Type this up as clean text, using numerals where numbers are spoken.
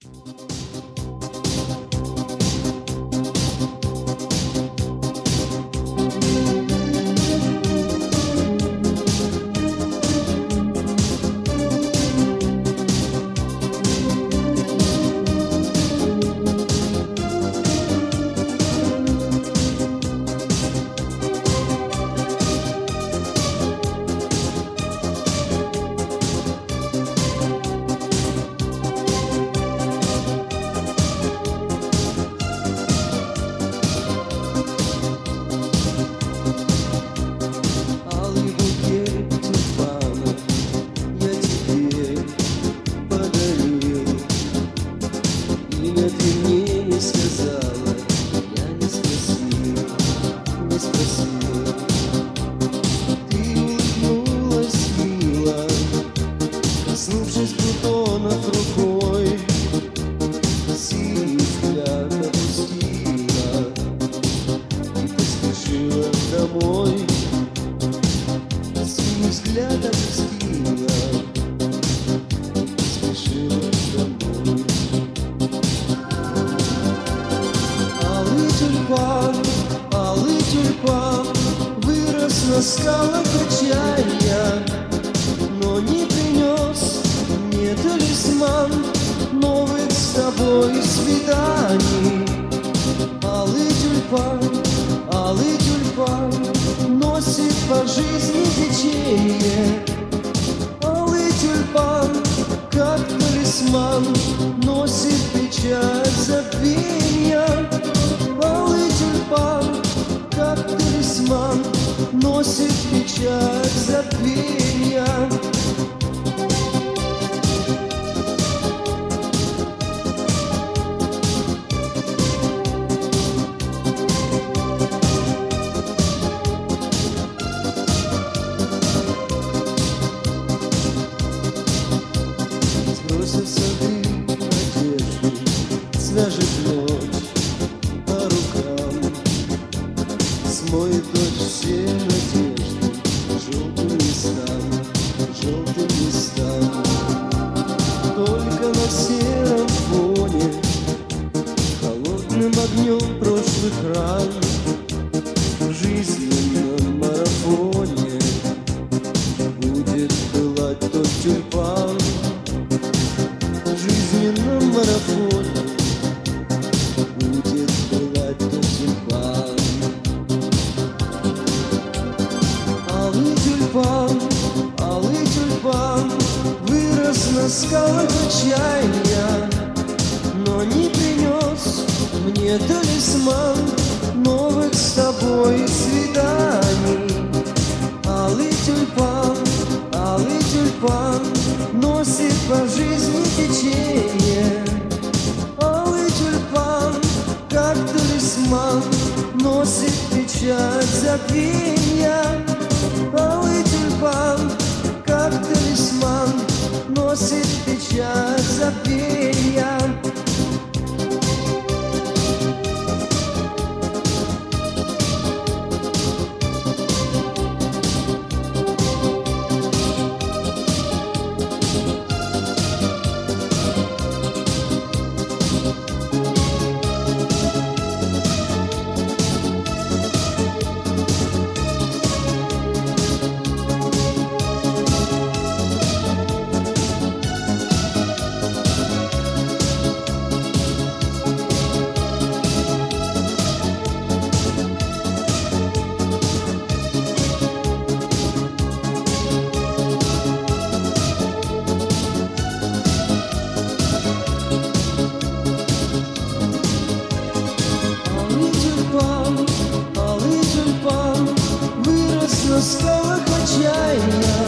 Алый тюльпан вырос на скалах отчаяния, но не принес мне талисман новых с тобой свиданий. Алый тюльпан носит по жизни течение. Алый тюльпан, как талисман, носит печаль забвения. Алый тюльпан, как талисман, носит печаль забвения. Сбросятся дым одежды, свяжет ночь по рукам, смоет дождь все надежды желтым листам. Только на сером фоне холодным огнем прошлых ран в жизненном марафоне будет пылать тот тюльпан. В жизненном марафоне будет пылать тот тюльпан. Алый тюльпан вырос на скалах отчаяния, но не принес мне талисман новых с тобой свиданий. Алый тюльпан носит по жизни течение. Алый тюльпан, как талисман, носит печаль забвения. Алый тюльпан, как талисман, носит печаль забвения. Алый тюльпан вырос на скалах отчаяния,